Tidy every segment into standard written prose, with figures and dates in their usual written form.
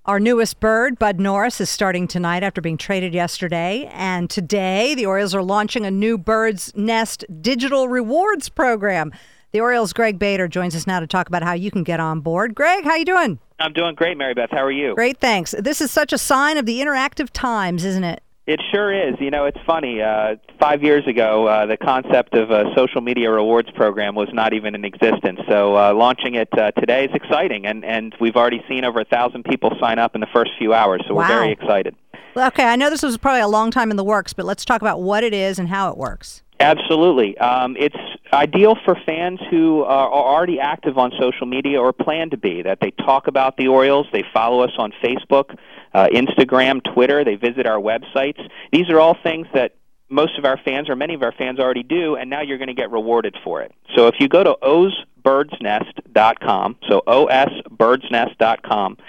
Our newest bird, Bud Norris, is starting tonight after being traded yesterday. And today, the Orioles are launching a new Bird's Nest digital rewards program. The Orioles' Greg Bader joins us now to talk about how you can get on board. Greg, how you doing? I'm doing great, Mary Beth. How are you? Great, thanks. This is such a sign of the interactive times, isn't it? It sure is. You know, it's funny. 5 years ago, the concept of a social media rewards program was not even in existence. So launching it today is exciting, and we've already seen over 1,000 people sign up in the first few hours, so we're very excited. Okay, I know this was probably a long time in the works, but let's talk about what it is and how it works. Absolutely. It's ideal for fans who are already active on social media or plan to be, that they talk about the Orioles, they follow us on Facebook, Instagram, Twitter, they visit our websites. These are all things that most of our fans or many of our fans already do, and now you're going to get rewarded for it. So if you go to osbirdsnest.com, so osbirdsnest.com,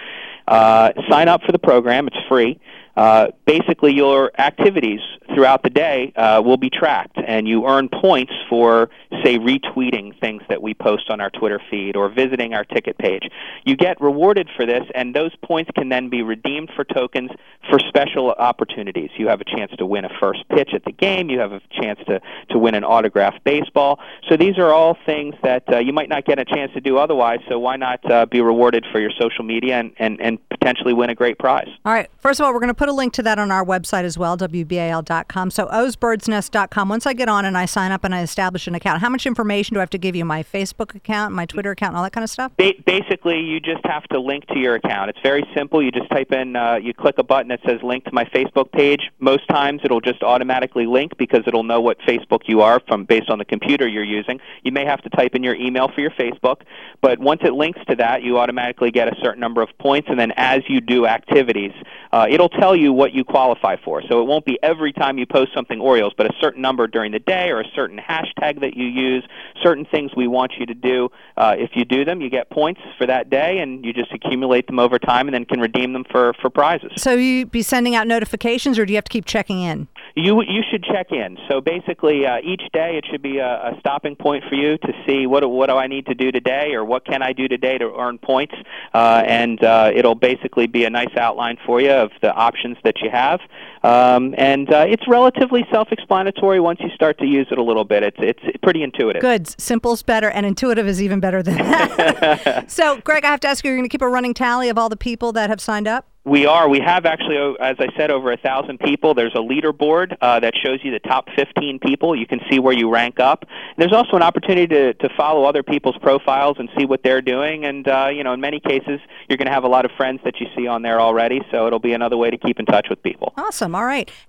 sign up for the program. It's free. Basically, your activities throughout the day will be tracked, and you earn points for, say, retweeting things that we post on our Twitter feed or visiting our ticket page. You get rewarded for this, and those points can then be redeemed for tokens for special opportunities. You have a chance to win a first pitch at the game. You have a chance to win an autographed baseball. So these are all things that you might not get a chance to do otherwise, so why not be rewarded for your social media and potentially win a great prize? All right. First of all, we're going to put a link to that on our website as well, WBAL.com. So osbirdsnest.com. Once I get on and I sign up and I establish an account, how much information do I have to give you? My Facebook account, my Twitter account, and all that kind of stuff? Basically, you just have to link to your account. It's very simple. You just type in, you click a button that says link to my Facebook page. Most times it'll just automatically link because it'll know what Facebook you are based on the computer you're using. You may have to type in your email for your Facebook, but once it links to that, you automatically get a certain number of points, and then as you do activities, it'll tell you what you qualify for. So it won't be every time you post something Orioles, but a certain number during the day or a certain hashtag that you use, certain things we want you to do. If you do them, you get points for that day, and you just accumulate them over time and then can redeem them for prizes. So you be sending out notifications, or do you have to keep checking in? You should check in. So basically, each day it should be a stopping point for you to see what do I need to do today, or what can I do today to earn points, and it'll basically be a nice outline for you of the options that you have. It's relatively self-explanatory once you start to use it a little bit. It's pretty intuitive. Good. Simple's better, and intuitive is even better than that. So, Greg, I have to ask you, you're going to keep a running tally of all the people that have signed up? We are. We have actually, as I said, over 1,000 people. There's a leaderboard that shows you the top 15 people. You can see where you rank up. There's also an opportunity to follow other people's profiles and see what they're doing. And, in many cases, you're going to have a lot of friends that you see on there already, so it'll be another way to keep in touch with people. Awesome. All right.